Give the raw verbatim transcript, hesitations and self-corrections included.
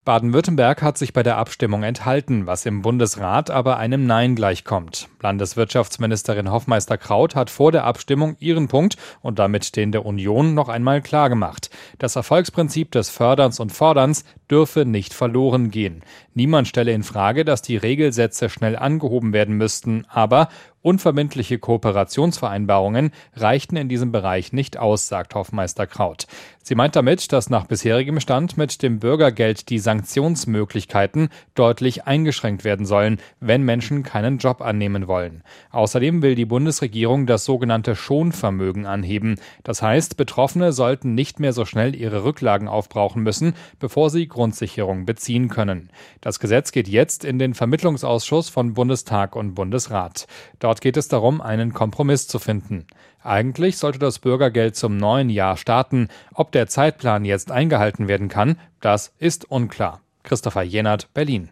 Baden-Württemberg hat sich bei der Abstimmung enthalten, was im Bundesrat aber einem Nein gleichkommt. Landeswirtschaftsministerin Hoffmeister-Kraut hat vor der Abstimmung ihren Punkt und damit den der Union noch einmal klargemacht. Das Erfolgsprinzip des Förderns und Forderns dürfe nicht verloren gehen. Niemand stelle in Frage, dass die Regelsätze schnell angehoben werden müssten, aber unverbindliche Kooperationsvereinbarungen reichten in diesem Bereich nicht aus, sagt Hoffmeister-Kraut. Sie meint damit, dass nach bisherigem Stand mit dem Bürgergeld die Sanktionsmöglichkeiten deutlich eingeschränkt werden sollen, wenn Menschen keinen Job annehmen wollen. Außerdem will die Bundesregierung das sogenannte Schonvermögen anheben. Das heißt, Betroffene sollten nicht mehr so schnell ihre Rücklagen aufbrauchen müssen, bevor sie Grundsicherung beziehen können. Das Gesetz geht jetzt in den Vermittlungsausschuss von Bundestag und Bundesrat. Dort geht es darum, einen Kompromiss zu finden. Eigentlich sollte das Bürgergeld zum neuen Jahr starten. Ob der Zeitplan jetzt eingehalten werden kann, das ist unklar. Christopher Jenert, Berlin.